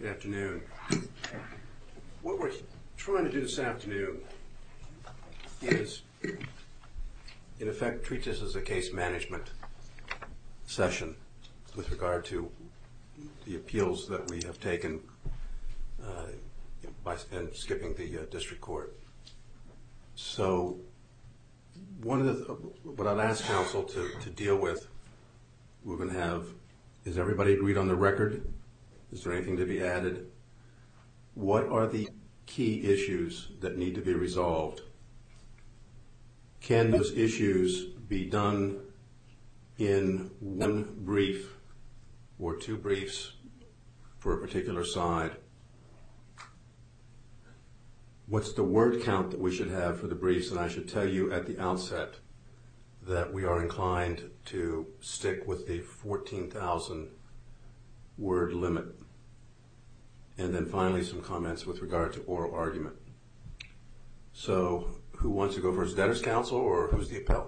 Good afternoon. What we're trying to do this afternoon is, in effect, treat this as a case management session with regard to the appeals that we have taken by skipping the district court. So what I'd ask counsel to deal with, we're going to have, is everybody agreed on the record? Is there anything to be added? What are the key issues that need to be resolved? Can those issues be done in one brief or two briefs for a particular side? What's the word count that we should have for the briefs? And I should tell you at the outset that we are inclined to stick with the 14,000 word limit. And then finally some comments with regard to oral argument. So who wants to go first, debtors counsel or who's the appellant?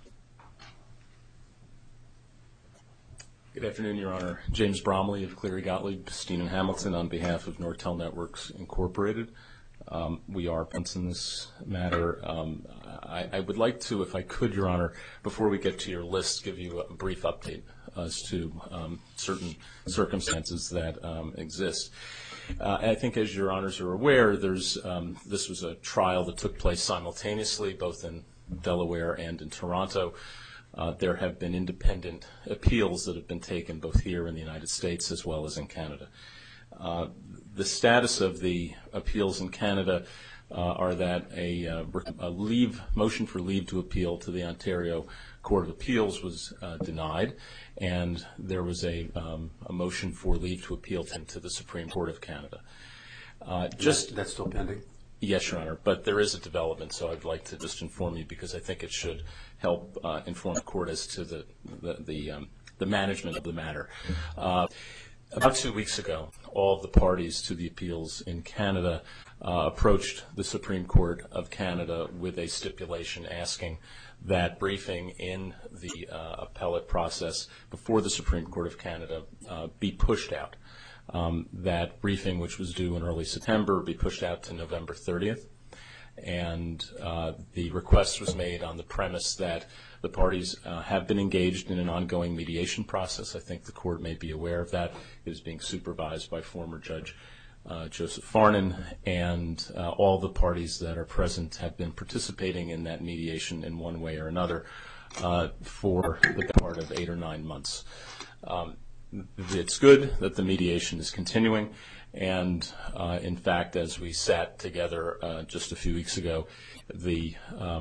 Good afternoon, Your Honor. James Bromley of Cleary Gottlieb, Steen and Hamilton on behalf of Nortel Networks Incorporated. We are parents in this matter. I would like to, if I could, Your Honor, before we get to your list, give you a brief update as to certain circumstances that exist. I think, as Your Honors are aware, this was a trial that took place simultaneously, both in Delaware and in Toronto. There have been independent appeals that have been taken both here in the United States as well as in Canada. The status of the appeals in Canada are that a motion for leave to appeal to the Ontario Court of Appeals was denied, and there was a motion for leave to appeal to the Supreme Court of Canada. That's still pending? Yes, Your Honor, but there is a development, so I'd like to just inform you because I think it should help inform the court as to the management of the matter. About 2 weeks ago, all of the parties to the appeals in Canada approached the Supreme Court of Canada with a stipulation asking that briefing in the appellate process before the Supreme Court of Canada be pushed out. That briefing, which was due in early September, be pushed out to November 30th. And the request was made on the premise that the parties have been engaged in an ongoing mediation process. I think the court may be aware of that. It is being supervised by former Judge Joseph Farnan, and all the parties that are present have been participating in that mediation in one way or another for the better part of 8 or 9 months. It's good that the mediation is continuing, and in fact, as we sat together just a few weeks ago, the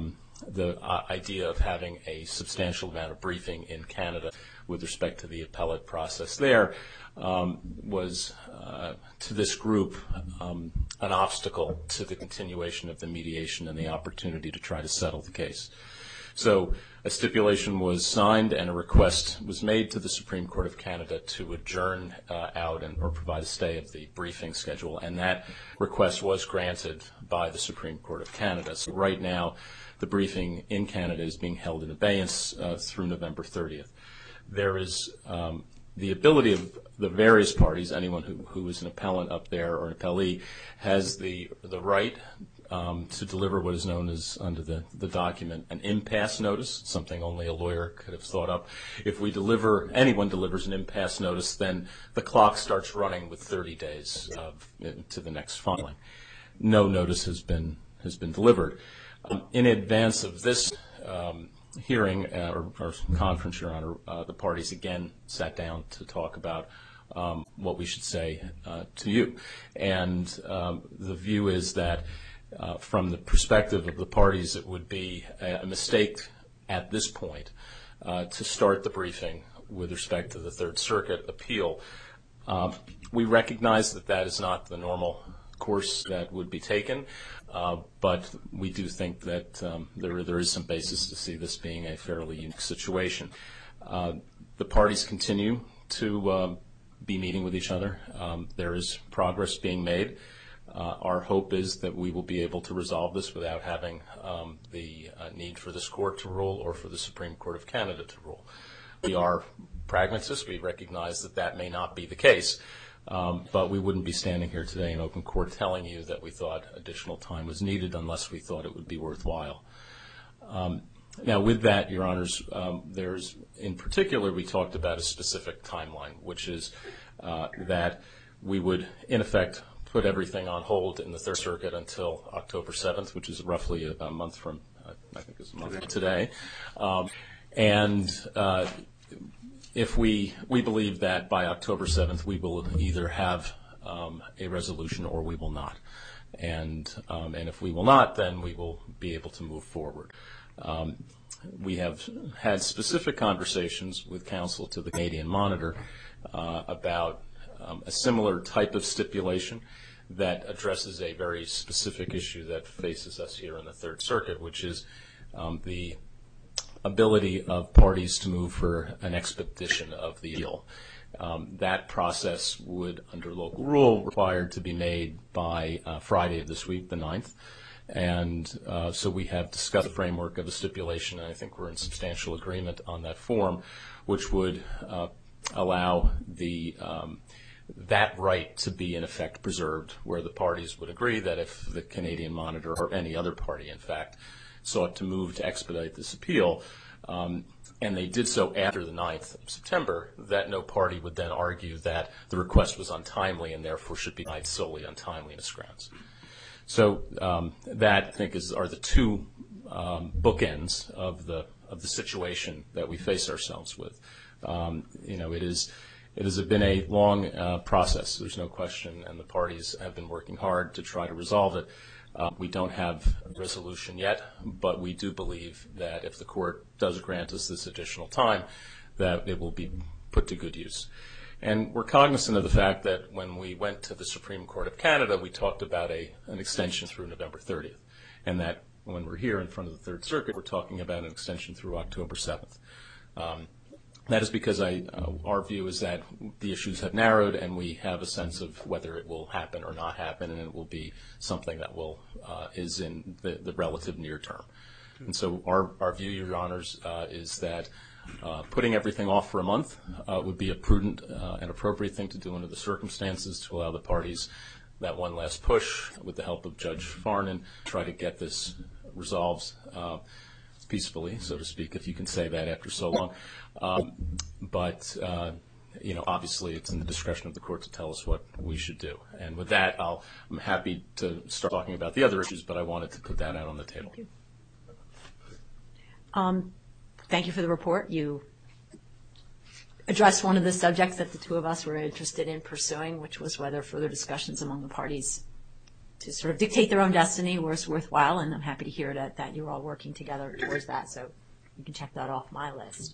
idea of having a substantial amount of briefing in Canada with respect to the appellate process there was, to this group, an obstacle to the continuation of the mediation and the opportunity to try to settle the case. So a stipulation was signed and a request was made to the Supreme Court of Canada to adjourn out or provide a stay of the briefing schedule, and that request was granted by the Supreme Court of Canada. So right now, the briefing in Canada is being held in abeyance through November 30th. There is the ability of the various parties, anyone who is an appellant up there or an appellee, has the right to deliver what is known as, under the document, an impasse notice, something only a lawyer could have thought up. If anyone delivers an impasse notice, then the clock starts running with 30 days to the next filing. No notice has been delivered. In advance of this hearing or conference, Your Honor, the parties again sat down to talk about what we should say to you. And the view is that from the perspective of the parties, it would be a mistake at this point to start the briefing with respect to the Third Circuit appeal. We recognize that that is not the normal course that would be taken, but we do think that there is some basis to see this being a fairly unique situation. The parties continue to be meeting with each other. There is progress being made. Our hope is that we will be able to resolve this without having the need for this court to rule or for the Supreme Court of Canada to rule. We are pragmatists. We recognize that that may not be the case. But we wouldn't be standing here today in open court telling you that we thought additional time was needed unless we thought it would be worthwhile. Now, with that, Your Honors, in particular, we talked about a specific timeline, which is that we would, in effect, put everything on hold in the Third Circuit until October 7th, which is roughly a month from, I think it's a month from today. If we believe that by October 7th we will either have a resolution or we will not. And if we will not, then we will be able to move forward. We have had specific conversations with counsel to the Canadian Monitor about a similar type of stipulation that addresses a very specific issue that faces us here in the Third Circuit, which is the ability of parties to move for an expedition of the appeal. That process would, under local rule, require to be made by Friday of this week, the 9th. And so we have discussed the framework of a stipulation, and I think we're in substantial agreement on that form, which would allow that right to be, in effect, preserved, where the parties would agree that if the Canadian Monitor or any other party, in fact, sought to move to expedite this appeal, and they did so after the 9th of September, that no party would then argue that the request was untimely and therefore should be denied solely on timeliness grounds. So that, I think, are the two bookends of the situation that we face ourselves with. It has been a long process, there's no question, and the parties have been working hard to try to resolve it. We don't have a resolution yet, but we do believe that if the court does grant us this additional time, that it will be put to good use. And we're cognizant of the fact that when we went to the Supreme Court of Canada, we talked about an extension through November 30th, and that when we're here in front of the Third Circuit, we're talking about an extension through October 7th. That is because our view is that the issues have narrowed and we have a sense of whether it will happen or not happen, and it will be something that is in the relative near term. And so our view, Your Honors, is that putting everything off for a month would be a prudent and appropriate thing to do under the circumstances to allow the parties that one last push with the help of Judge Farnan, try to get this resolved peacefully, so to speak, if you can say that after so long. But obviously it's in the discretion of the court to tell us what we should do. And with that, I'm happy to start talking about the other issues, but I wanted to put that out on the table. Thank you. Thank you for the report. You addressed one of the subjects that the two of us were interested in pursuing, which was whether further discussions among the parties to sort of dictate their own destiny was worthwhile, and I'm happy to hear that you're all working together towards that, so you can check that off my list.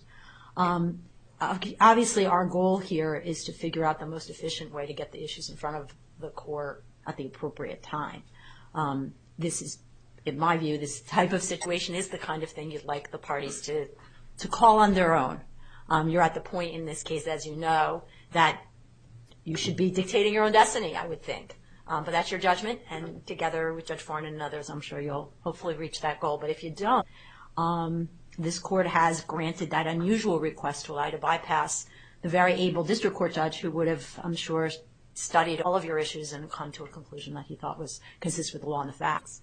Obviously, our goal here is to figure out the most efficient way to get the issues in front of the court at the appropriate time. This is, in my view, this type of situation is the kind of thing you'd like the parties to call on their own. You're at the point in this case, as you know, that you should be dictating your own destiny, I would think. But that's your judgment, and together with Judge Farnan and others, I'm sure you'll hopefully reach that goal. But if you don't, this court has granted that unusual request to allow you to bypass the very able district court judge who would have, I'm sure, studied all of your issues and come to a conclusion that he thought was consistent with the law and the facts.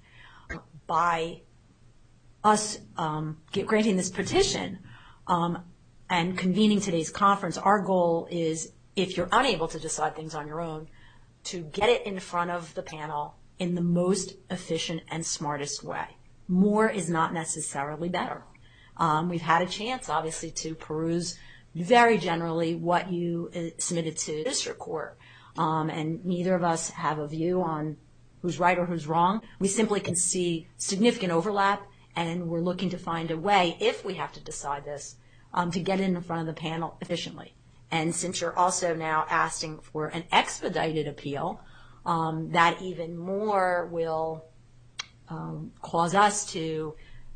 By us granting this petition and convening today's conference, our goal is, if you're unable to decide things on your own, to get it in front of the panel in the most efficient and smartest way. More is not necessarily better. We've had a chance, obviously, to peruse very generally what you submitted to district court, and neither of us have a view on who's right or who's wrong. We simply can see significant overlap, and we're looking to find a way, if we have to decide this, to get it in front of the panel efficiently. And since you're also now asking for an expedited appeal, that even more will cause us to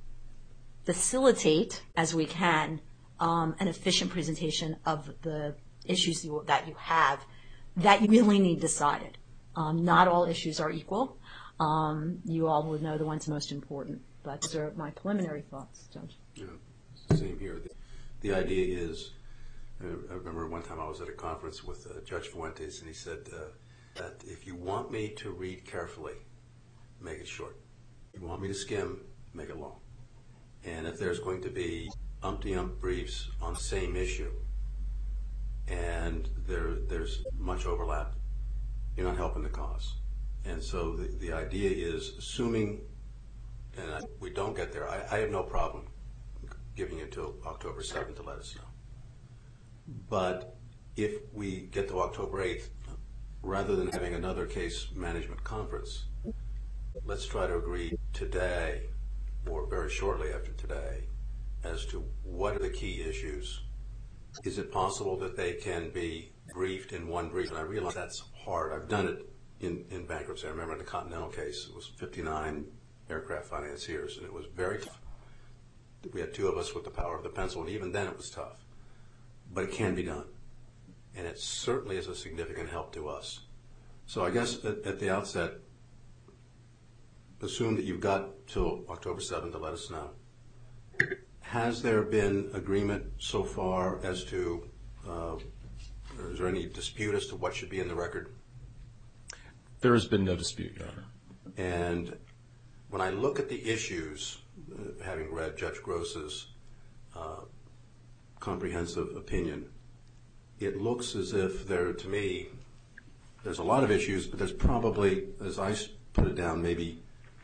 facilitate, as we can, an efficient presentation of the issues that you have that you really need decided. Not all issues are equal. You all would know the ones most important. But those are my preliminary thoughts, Judge. Yeah, same here. The idea is I remember one time I was at a conference with Judge Fuentes, and he said that if you want me to read carefully, make it short. If you want me to skim, make it long. And if there's going to be umpty-ump briefs on the same issue, and there's much overlap, you're not helping the cause. And so the idea is, assuming we don't get there, I have no problem giving you until October 7th to let us know. But if we get to October 8th, rather than having another case management conference, let's try to agree today, or very shortly after today, as to what are the key issues. Is it possible that they can be briefed in one brief? And I realize that's hard. I've done it in bankruptcy. I remember in the Continental case, it was 59 aircraft financiers, and it was very tough. We had two of us with the power of the pencil, and even then it was tough. But it can be done. And it certainly is a significant help to us. So I guess at the outset, assume that you've got till October 7th to let us know. Has there been agreement so far as to, is there any dispute as to what should be in the record? There has been no dispute, Your Honor. And when I look at the issues, having read Judge Gross's comprehensive opinion, it looks as if to me, there's a lot of issues, but there's probably, as I put it down, maybe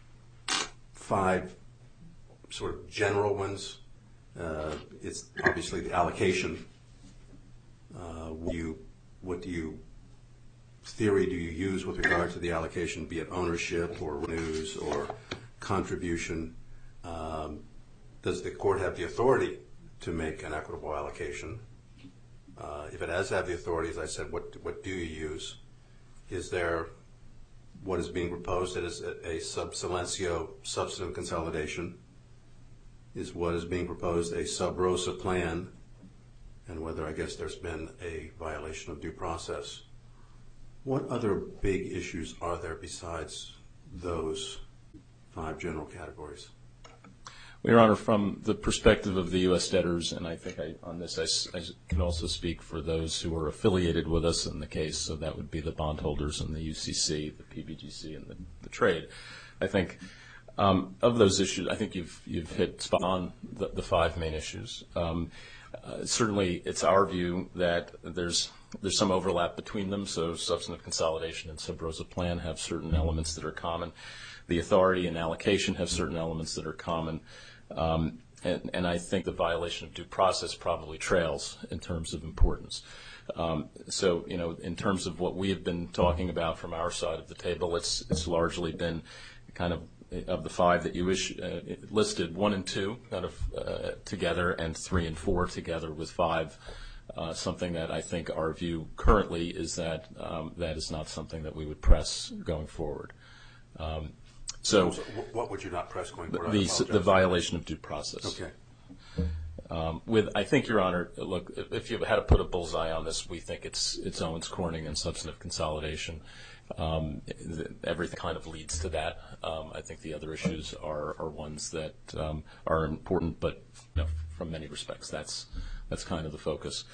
5 sort of general ones. It's obviously the allocation. What theory do you use with regard to the allocation, be it ownership or revenues or contribution? Does the court have the authority to make an equitable allocation? If it does have the authority, as I said, what do you use? Is there what is being proposed that is a sub silencio substantive consolidation? Is what is being proposed a sub rosa plan? And whether, I guess, there's been a violation of due process. What other big issues are there besides those 5 general categories? Well, Your Honor, from the perspective of the U.S. debtors, and I think on this I can also speak for those who are affiliated with us in the case, so that would be the bondholders and the UCC, the PBGC, and the trade. I think of those issues, I think you've hit spot on the 5 main issues. Certainly, it's our view that there's some overlap between them, so substantive consolidation and sub rosa plan have certain elements that are common. The authority and allocation have certain elements that are common. And I think the violation of due process probably trails in terms of importance. So, in terms of what we have been talking about from our side of the table, it's largely been kind of the 5 that you listed, 1 and 2 kind of together, and 3 and 4 together with 5. Something that I think our view currently is that that is not something that we would press going forward. So what would you not press going forward? The violation of due process. Okay. I think, Your Honor, look, if you had to put a bullseye on this, we think it's Owens Corning and substantive consolidation. Everything kind of leads to that. I think the other issues are ones that are important, but from many respects, that's kind of the focus.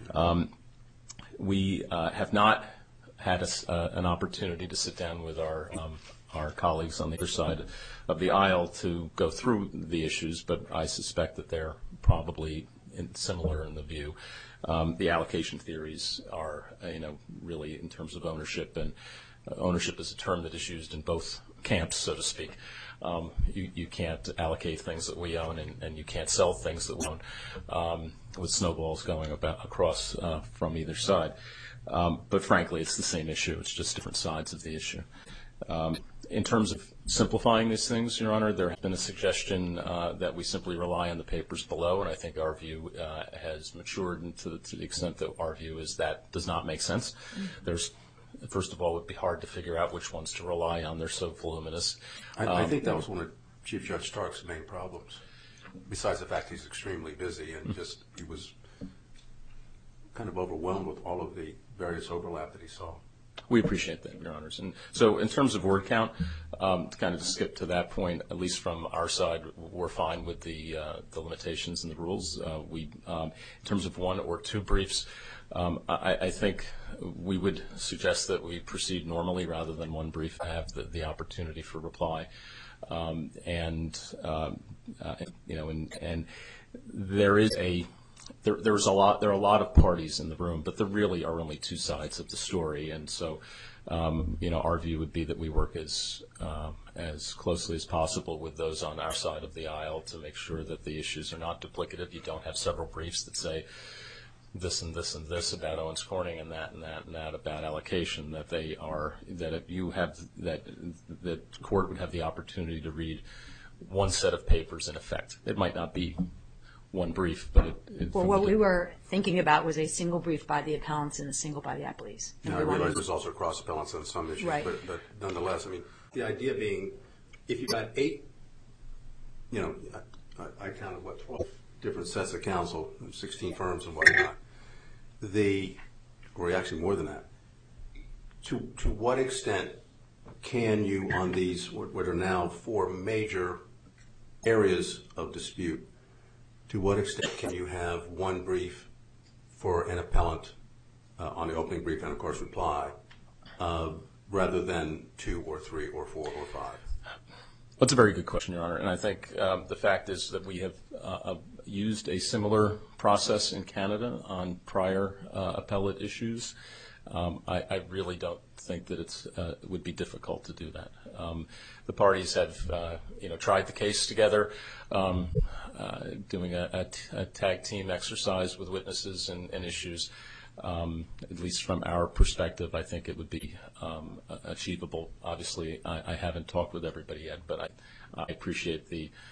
We have not had an opportunity to sit down with our colleagues on the other side of the aisle to go through the issues, but I suspect that they're probably similar in the view. The allocation theories are, really in terms of ownership, and ownership is a term that is used in both camps, so to speak. You can't allocate things that we own, and you can't sell things that we own with snowballs going across from either side. But frankly, it's the same issue. It's just different sides of the issue. In terms of simplifying these things, Your Honor, there has been a suggestion that we simply rely on the papers below, and I think our view has matured to the extent that our view is that does not make sense. First of all, it would be hard to figure out which ones to rely on. They're so voluminous. I think that was one of Chief Judge Stark's main problems, besides the fact he's extremely busy and he was kind of overwhelmed with all of the various overlap that he saw. We appreciate that, Your Honors. And so in terms of word count, to kind of skip to that point, at least from our side, we're fine with the limitations and the rules. In terms of 1 or 2 briefs, I think we would suggest that we proceed normally rather than 1 brief to have the opportunity for reply. And there are a lot of parties in the room, but there really are only 2 sides of the story. And so, our view would be that we work as closely as possible with those on our side of the aisle to make sure that the issues are not duplicative. You don't have several briefs that say this and this and this about Owens Corning and that and that and that about allocation, that the court would have the opportunity to read 1 set of papers in effect. It might not be 1 brief, but what we were thinking about was a single brief by the appellants and a single by the appellees. Now, I realize there's also cross appellants on some issues, right. but nonetheless, I mean, the idea being, if you've got 8, I counted 12 different sets of counsel, 16 firms and whatnot. Or actually more than that. To what extent can you, on these what are now 4 major areas of dispute, to what extent can you have 1 brief for an appellant on the opening brief and, of course, reply, rather than 2 or 3 or 4 or 5? That's a very good question, Your Honor. And I think the fact is that we have used a similar process in Canada on prior appellate issues. I really don't think that it would be difficult to do that. The parties have, tried the case together, doing a tag team exercise with witnesses and issues. At least from our perspective, I think it would be achievable. Obviously, I haven't talked with everybody yet, but I appreciate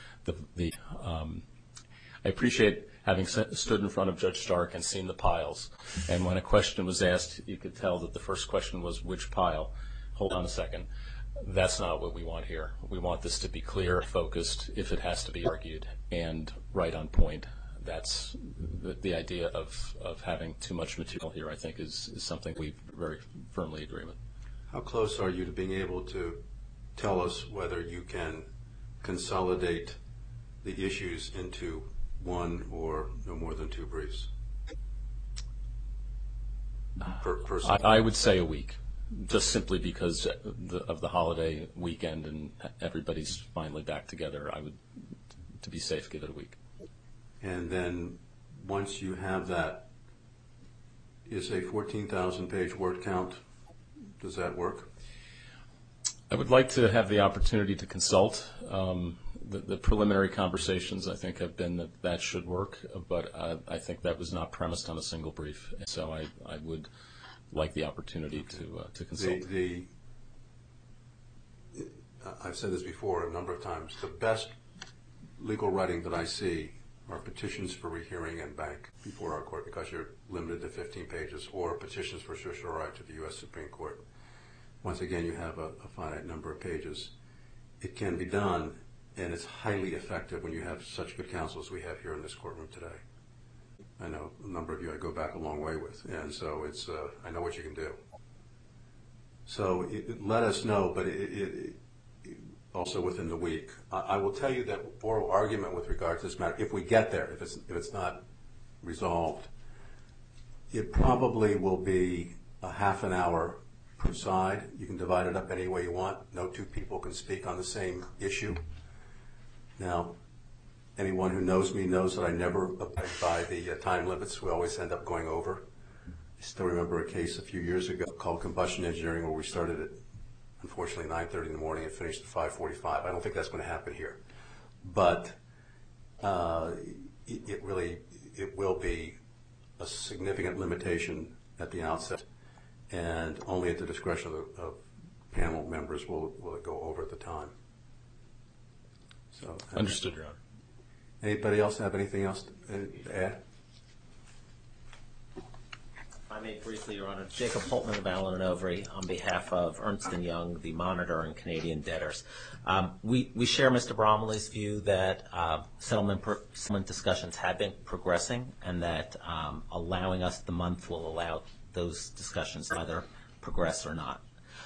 I appreciate having stood in front of Judge Stark and seen the piles. And when a question was asked, you could tell that the first question was, which pile? Hold on a second. That's not what we want here. We want this to be clear, focused, if it has to be argued, and right on point. That's the idea of having too much material here, I think, is something we very firmly agree with. How close are you to being able to tell us whether you can consolidate the issues into 1 or no more than 2 briefs? I would say a week, just simply because of the holiday weekend and everybody's finally back together. I would, to be safe, give it a week. And then once you have that, is a 14,000-page word count, does that work? I would like to have the opportunity to consult. The preliminary conversations, I think, have been that should work, but I think that was not premised on a single brief. So I would like the opportunity to consult. I've said this before a number of times. The best legal writing that I see are petitions for rehearing en banc before our court, because you're limited to 15 pages, or petitions for certiorari to the U.S. Supreme Court. Once again, you have a finite number of pages. It can be done, and it's highly effective when you have such good counsel as we have here in this courtroom today. I know a number of you I go back a long way with, and so it's I know what you can do. So let us know, but also within the week. I will tell you that oral argument with regard to this matter, if we get there, if it's not resolved, it probably will be a half an hour per side. You can divide it up any way you want. No 2 people can speak on the same issue. Now, anyone who knows me knows that I never abide by the time limits. We always end up going over. I still remember a case a few years ago called Combustion Engineering, where we started at, unfortunately, 9:30 in the morning and finished at 5:45. I don't think that's going to happen here. But it will be a significant limitation at the outset, and only at the discretion of panel members will it go over at the time. So Understood, Your Honor. Anybody else have anything else to add? I may briefly, Your Honor. Jacob Holtman of Allen & Overy on behalf of Ernst & Young, the Monitor, and Canadian debtors. We share Mr. Bromley's view that settlement discussions have been progressing, and that allowing us the month will allow those discussions to either progress or not.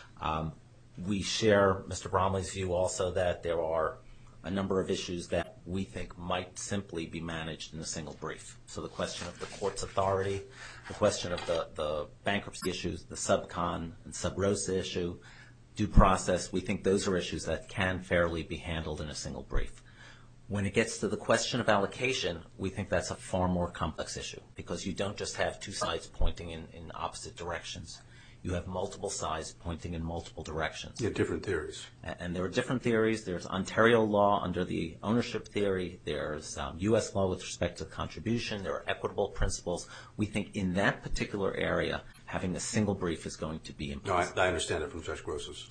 We share Mr. Bromley's view also that there are a number of issues that we think might simply be managed in a single brief. So the question of the court's authority, the question of the bankruptcy issues, the sub-con and sub-rosa issue, due process, we think those are issues that can fairly be handled in a single brief. When it gets to the question of allocation, we think that's a far more complex issue because you don't just have two sides pointing in opposite directions. You have multiple sides pointing in multiple directions. You have different theories. And there are different theories. There's Ontario law under the ownership theory. There's U.S. law with respect to contribution. There are equitable principles. We think in that particular area, having a single brief is going to be important. No, I understand it from Judge Gross's.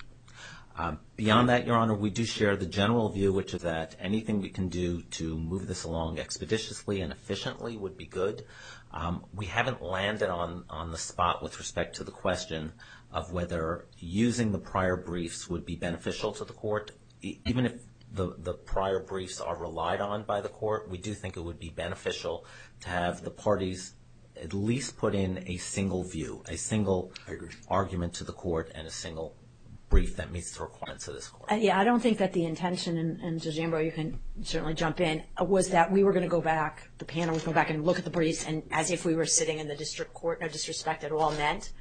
Beyond that, Your Honor, we do share the general view, which is that anything we can do to move this along expeditiously and efficiently would be good. We haven't landed on the spot with respect to the question of whether using the prior briefs would be beneficial to the court. Even if the prior briefs are relied on by the court, we do think it would be beneficial to have the parties at least put in a single view, a single argument to the court, and a single brief that meets the requirements of this court. Yeah, I don't think that the intention, and Judge Ambrose, you can certainly jump in, was that we were going to go back, the panel was going to go back and look at the briefs, and as if we were sitting in the district court, no disrespect at all meant.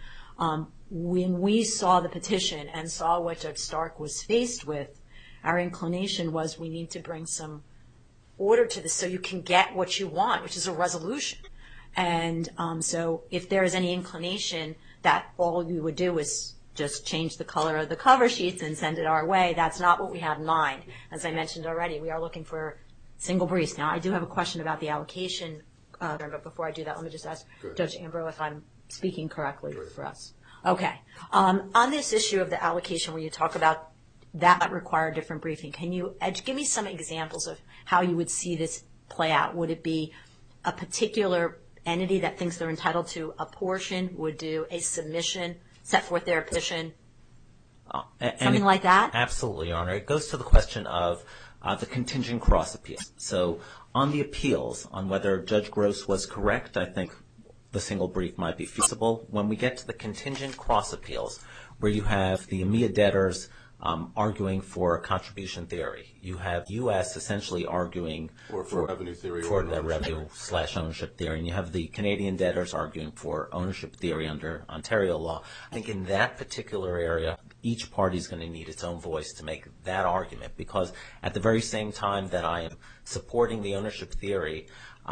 When we saw the petition and saw what Judge Stark was faced with, our inclination was we need to bring some order to this so you can get what you want, which is a resolution. And so if there is any inclination that all we would do is just change the color of the cover sheets and send it our way, that's not what we have in mind. As I mentioned already, we are looking for single briefs. Now, I do have a question about the allocation, but before I do that, let me just ask Judge Ambrose if I'm speaking correctly for us. Okay. On this issue of the allocation where you talk about that require different briefing, can you give me some examples of how you would see this play out? Would it be a particular entity that thinks they're entitled to a portion, would do a submission, set forth their petition, something like that? Absolutely, Your Honor. It goes to the question of the contingent cross appeals. So on the appeals, on whether Judge Gross was correct, I think the single brief might be feasible. When we get to the contingent cross appeals, where you have the EMEA debtors arguing for a contribution theory, you have U.S. essentially arguing for revenue theory for the revenue/ownership theory, and you have the Canadian debtors arguing for ownership theory under Ontario law. I think in that particular area, each party is going to need its own voice to make that argument, because at the very same time that I am supporting the ownership theory,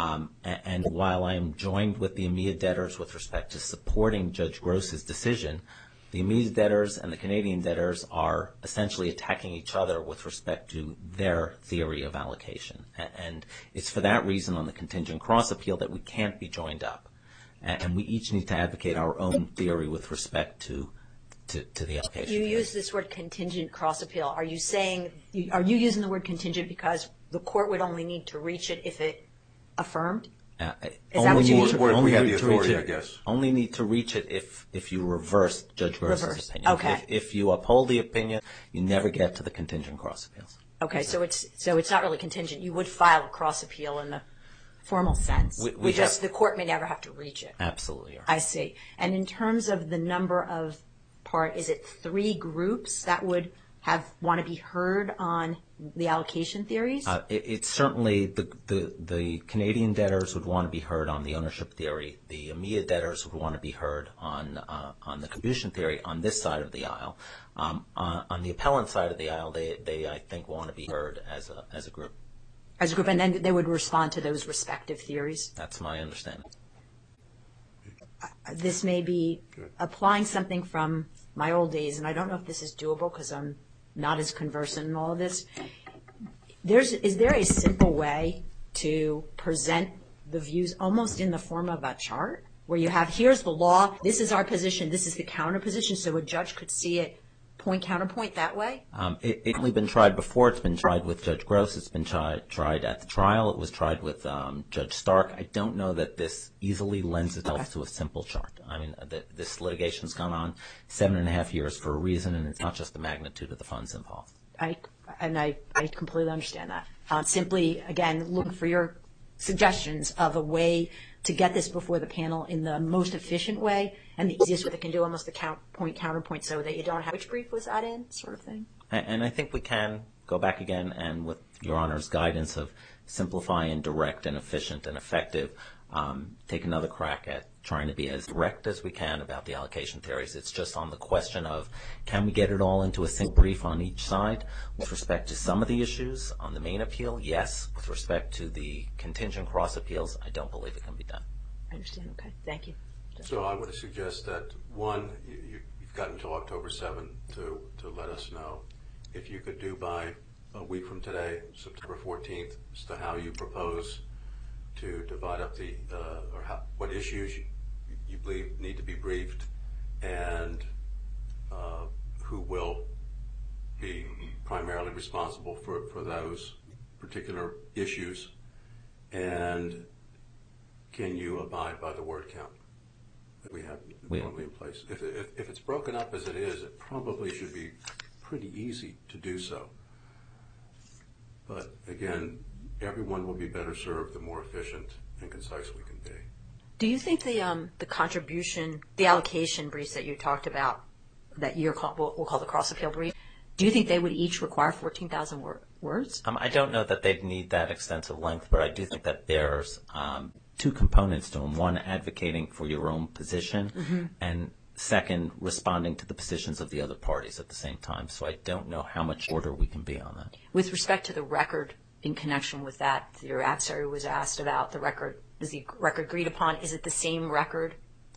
and while I am joined with the EMEA debtors with respect to supporting Judge Gross's decision, the EMEA debtors and the Canadian debtors are essentially attacking each other with respect to their theory of allocation. And it's for that reason on the contingent cross appeal that we can't be joined up. And we each need to advocate our own theory with respect to the allocation. You use this word contingent cross appeal. Are you using the word contingent because the court would only need to reach it if it affirmed? Is that what you mean? Or if we have the authority, I guess. Only need to reach it if you reverse Judge Gross's opinion. Okay. If you uphold the opinion, you never get to the contingent cross appeals. Okay, so it's not really contingent. You would file a cross appeal in the formal sense. The court may never have to reach it. Absolutely. Right. I see. And in terms of the number of is it 3 groups that would want to be heard on the allocation theories? It's certainly the Canadian debtors would want to be heard on the ownership theory. The EMEA debtors would want to be heard on the contribution theory on this side of the aisle. On the appellant side of the aisle, they I think want to be heard as a group. As a group, and then they would respond to those respective theories? That's my understanding. This may be applying something from my old days, and I don't know if this is doable because I'm not as conversant in all of this. Is there a simple way to present the views almost in the form of a chart where you have, here's the law, this is our position, this is the counter position, so a judge could see it point, counterpoint that way? It's only been tried before. It's been tried with Judge Gross. It's been tried at the trial. It was tried with Judge Stark. I don't know that this easily lends itself to a simple chart. I mean, this litigation's gone on 7.5 years for a reason, and it's not just the magnitude of the funds involved. I completely understand that. Simply, again, looking for your suggestions of a way to get this before the panel in the most efficient way and the easiest way they can do, almost the counterpoint, so that you don't have, which brief was that in, sort of thing? And I think we can go back again and with Your Honor's guidance of simplify and direct and efficient and effective, take another crack at trying to be as direct as we can about the allocation theories. It's just on the question of, can we get it all into a single brief on each side? With respect to some of the issues on the main appeal, yes. With respect to the contingent cross appeals, I don't believe it can be done. I understand. Okay. Thank you. So I would suggest that, one, you've got until October 7th to let us know. If you could do by a week from today, September 14th, as to how you propose to divide up what issues you believe need to be briefed, and who will be primarily responsible for those particular issues, and can you abide by the word count that we have normally in place? If it's broken up as it is, it probably should be pretty easy to do so. But again, everyone will be better served the more efficient and concise we can be. Do you think the contribution, the allocation briefs that you talked about, that we'll call the cross appeal brief, do you think they would each require 14,000 words? I don't know that they'd need that extensive length, but I do think that there's two components to them. One, advocating for your own position, and second, responding to the positions of the other parties at the same time. So I don't know how much order we can be on that. With respect to the record, in connection with that, your adversary was asked about the record. Is the record agreed upon? Is it the same record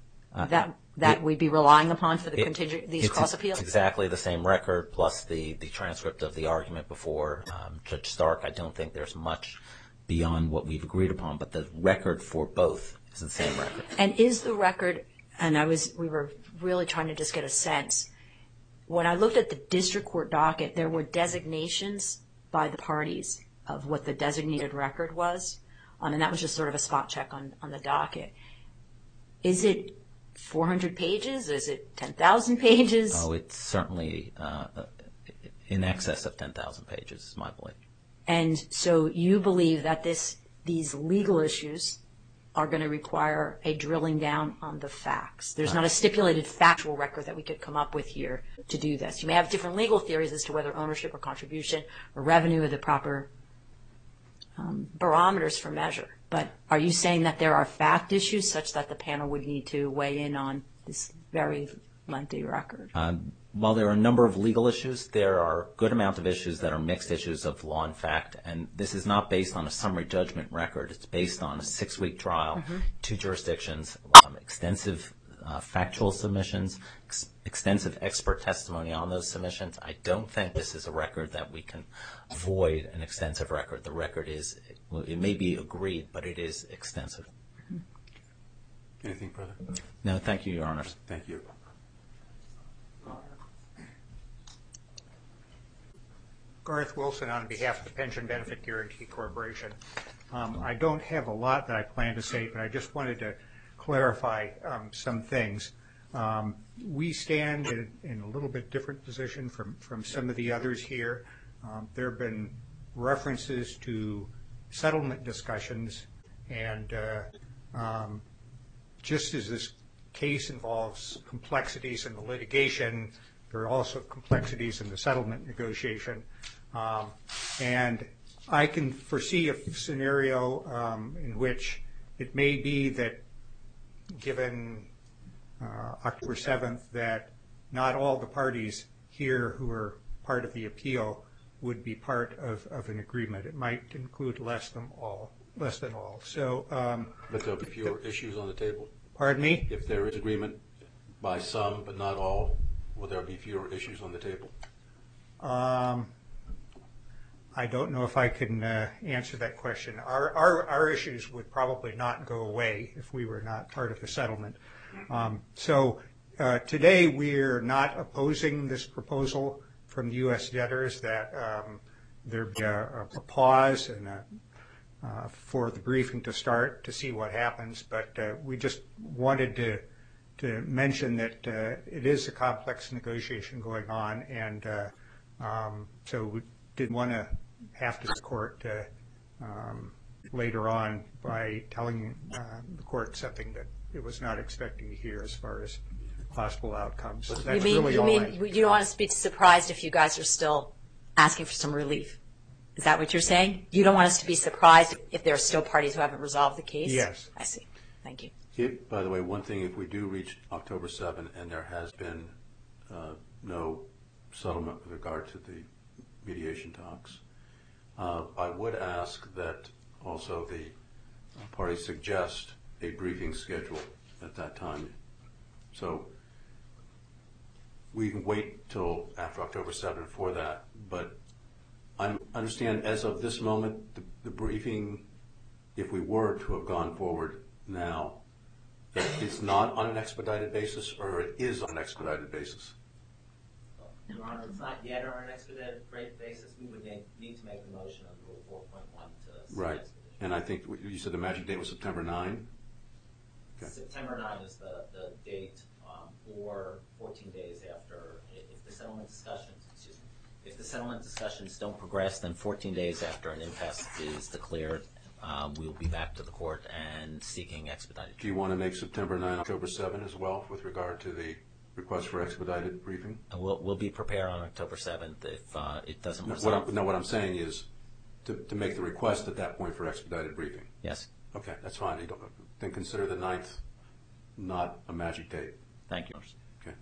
that we'd be relying upon for the these cross appeals? It's exactly the same record, plus the transcript of the argument before Judge Stark. I don't think there's much beyond what we've agreed upon, but the record for both is the same record. And is the record, and we were really trying to just get a sense, when I looked at the district court docket, there were designations by the parties of what the designated record was, and that was just sort of a spot check on the docket. Is it 400 pages? Is it 10,000 pages? Oh, it's certainly in excess of 10,000 pages, is my belief. And so you believe that these legal issues are going to require a drilling down on the facts. There's not a stipulated factual record that we could come up with here to do this. You may have different legal theories as to whether ownership or contribution or revenue are the proper barometers for measure. But are you saying that there are fact issues such that the panel would need to weigh in on this very lengthy record? While there are a number of legal issues, there are a good amount of issues that are mixed issues of law and fact, and this is not based on a summary judgment record. It's based on a 6-week trial, 2 jurisdictions, extensive factual submissions, extensive expert testimony on those submissions. I don't think this is a record that we can avoid an extensive record. The record is, it may be agreed, but it is extensive. Anything further? No, thank you, Your Honors. Thank you. Garth Wilson on behalf of the Pension Benefit Guarantee Corporation. I don't have a lot that I plan to say, but I just wanted to clarify some things. We stand in a little bit different position from some of the others here. There have been references to settlement discussions, and just as this case involves complexities in the litigation, there are also complexities in the settlement negotiation. And I can foresee a scenario in which it may be that, given October 7th, that not all the parties here who are part of the appeal would be part of an agreement. It might include less than all. So, but there'll be fewer issues on the table? Pardon me? If there is agreement by some but not all, will there be fewer issues on the table? I don't know if I can answer that question. Our issues would probably not go away if we were not part of the settlement. So today we're not opposing this proposal from the U.S. debtors that there be a pause and for the briefing to start to see what happens. But we just wanted to mention that it is a complex negotiation going on, and so we didn't want to have to court later on by telling the court something that it was not expecting to hear as far as possible outcomes. So that's you really all I... mean you don't want us to be surprised if you guys are still asking for some relief? Is that what you're saying? You don't want us to be surprised if there are still parties who haven't resolved the case? Yes. I see. Thank you. By the way, one thing, if we do reach October 7 and there has been no settlement with regard to the mediation talks, I would ask that also the parties suggest a briefing schedule at that time. So we can wait till after October 7 for that, but I understand as of this moment, the briefing, if we were to have gone forward now, that it's not on an expedited basis, or it is on an expedited basis? Your Honor, it's not yet on an expedited basis. We would need to make the motion under Rule 4.1 to Right. And I think you said the magic date was September 9? Okay. September 9 is the date, or 14 days after. If the settlement discussions don't progress, then 14 days after an impasse is declared, we will be back to the court and seeking expedited. Do you want to make September 9, October 7 as well with regard to the request for expedited briefing? We'll be prepared on October 7th if it doesn't resolve. What I'm saying is to make the request at that point for expedited briefing. Yes. Okay, that's fine. Then consider the 9th not a magic date. Thank you. Okay.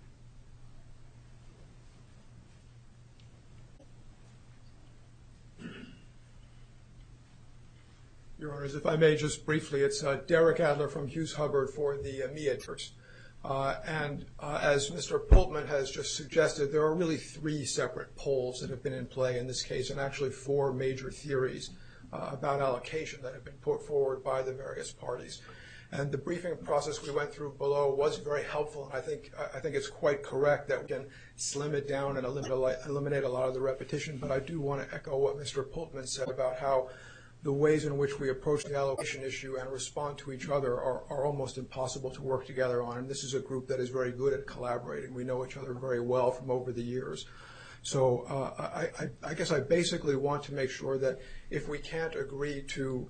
Your Honors, if I may just briefly, it's Derek Adler from Hughes Hubbard for the mediators. And as Mr. Pultman has just suggested, there are really 3 separate polls that have been in play in this case, and actually 4 major theories about allocation that have been put forward by the various parties. And the briefing process we went through below was very helpful, and I think it's quite correct that we can slim it down and eliminate a lot of the repetition. But I do want to echo what Mr. Pultman said about how the ways in which we approach the allocation issue and respond to each other are almost impossible to work together on. And this is a group that is very good at collaborating. We know each other very well from over the years. So I guess I basically want to make sure that if we can't agree to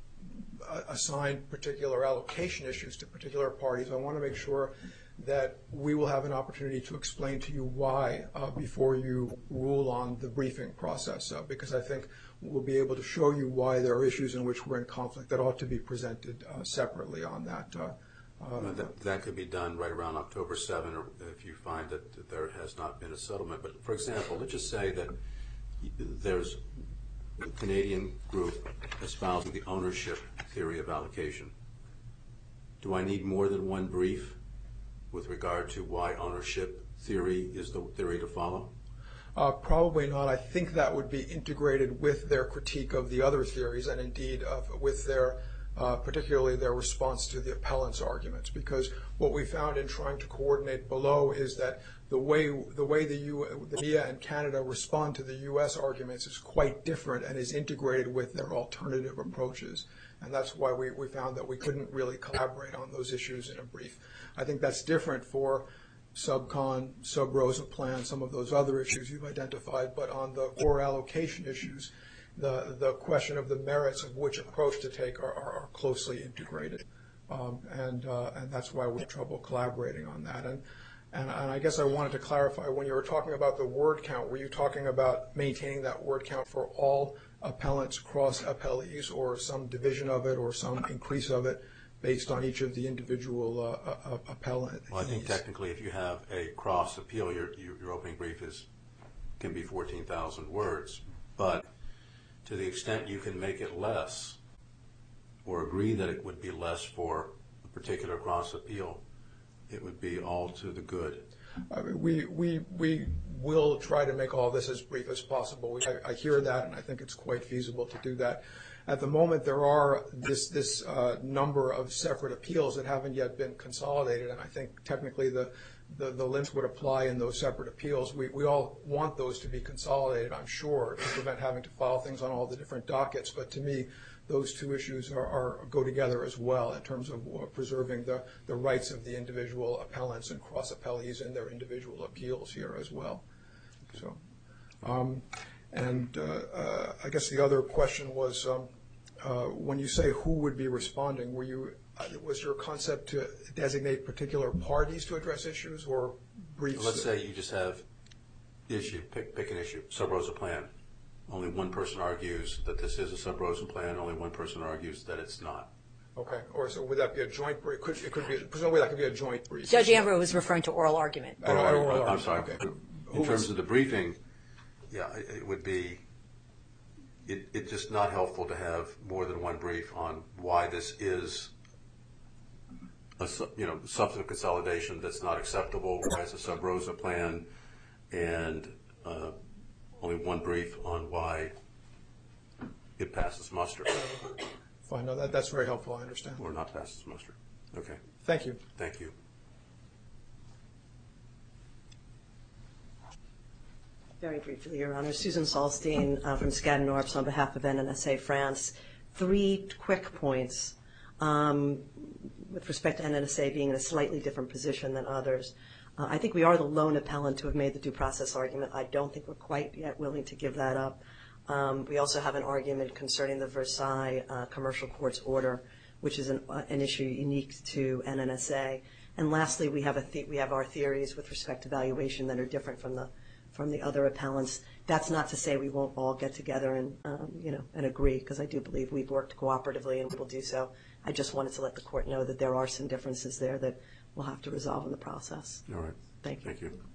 assign particular allocation issues to particular parties, I want to make sure that we will have an opportunity to explain to you why before you rule on the briefing process, because I think we'll be able to show you why there are issues in which we're in conflict that ought to be presented separately on that. That could be done right around October 7 or if you find that there has not been a settlement. But, for example, let's just say that there's a Canadian group espousing the ownership theory of allocation. Do I need more than one brief with regard to why ownership theory is the theory to follow? Probably not. I think that would be integrated with their critique of the other theories and indeed with their particularly their response to the appellant's arguments, because what we found in trying to coordinate below is that the way the MIA and Canada respond to the U.S. arguments is quite different and is integrated with their alternative approaches. And that's why we found that we couldn't really collaborate on those issues in a brief. I think that's different for subcon, sub-Rosa plan, some of those other issues you've identified, but on the core allocation issues, the question of the merits of which approach to take are closely integrated. And that's why we have trouble collaborating on that. And I guess I wanted to clarify, when you were talking about the word count, were you talking about maintaining that word count for all appellants cross appellees, or some division of it, or some increase of it based on each of the individual appellants? Well, I think technically if you have a cross appeal, your opening brief can be 14,000 words. But to the extent you can make it less or agree that it would be less for a particular cross appeal, it would be all to the good. We will try to make all this as brief as possible. I hear that, and I think it's quite feasible to do that. At the moment, there are this number of separate appeals that haven't yet been consolidated, and I think technically the limits would apply in those separate appeals. We all want those to be consolidated, I'm sure, to prevent having to file things on all the different dockets. But to me, those two issues go together as well in terms of preserving the rights of the individual appellants and cross appellees in their individual appeals here as well. So, I guess the other question was when you say who would be responding, was your concept to designate particular parties to address issues or briefs? Let's say you just have issue, pick an issue, Sub Rosa plan. Only one person argues that this is a Sub Rosa plan. Only one person argues that it's not. Okay. Or so would that be a joint brief? Presumably that could be a joint brief. Judge Ambrose was referring to oral argument. I'm sorry. Okay. In terms of the briefing, yeah, it would be. It's just not helpful to have more than one brief on why this is a substantive consolidation that's not acceptable, why it's a Sub Rosa plan, and only one brief on why it passes muster. Fine. No, that's very helpful. I understand. Or not passes muster. Okay. Thank you. Thank you. Very briefly, Your Honor. Susan Salstein from Skadden Arps on behalf of NNSA France. 3 quick points with respect to NNSA being in a slightly different position than others. I think we are the lone appellant to have made the due process argument. I don't think we're quite yet willing to give that up. We also have an argument concerning the Versailles Commercial Court's order, which is an issue unique to NNSA. And lastly, we have our theories with respect to valuation that are different from the other appellants. That's not to say we won't all get together and and agree, because I do believe we've worked cooperatively and will do so. I just wanted to let the court know that there are some differences there that we'll have to resolve in the process. All right. Thank you. Thank you.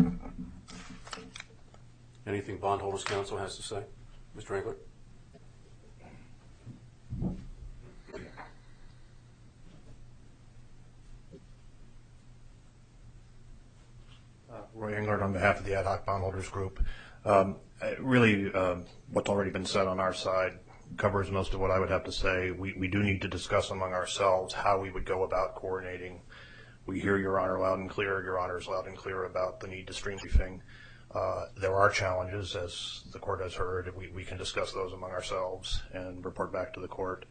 Anything Bondholders Counsel has to say? Mr. Engler? Roy Englert on behalf of the Ad Hoc Bondholders Group. What's already been said on our side covers most of what I would have to say. We do need to discuss among ourselves how we would go about coordinating. We hear Your Honor loud and clear, Your Honors loud and clear about the need to stream briefing. There are challenges, as the court has heard. We can discuss those among ourselves and report back to the court.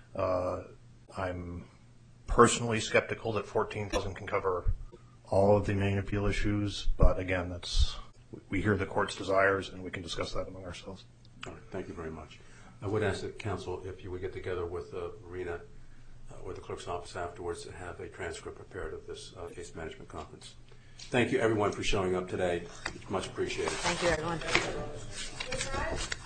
I'm personally skeptical that 14,000 can cover all of the main appeal issues, but again, we hear the court's desires and we can discuss that among ourselves. All right, thank you very much. I would ask the counsel if you would get together with Rena or the clerk's office afterwards to have a transcript prepared of this case management conference. Thank you, everyone, for showing up today. Much appreciated. Thank you, everyone.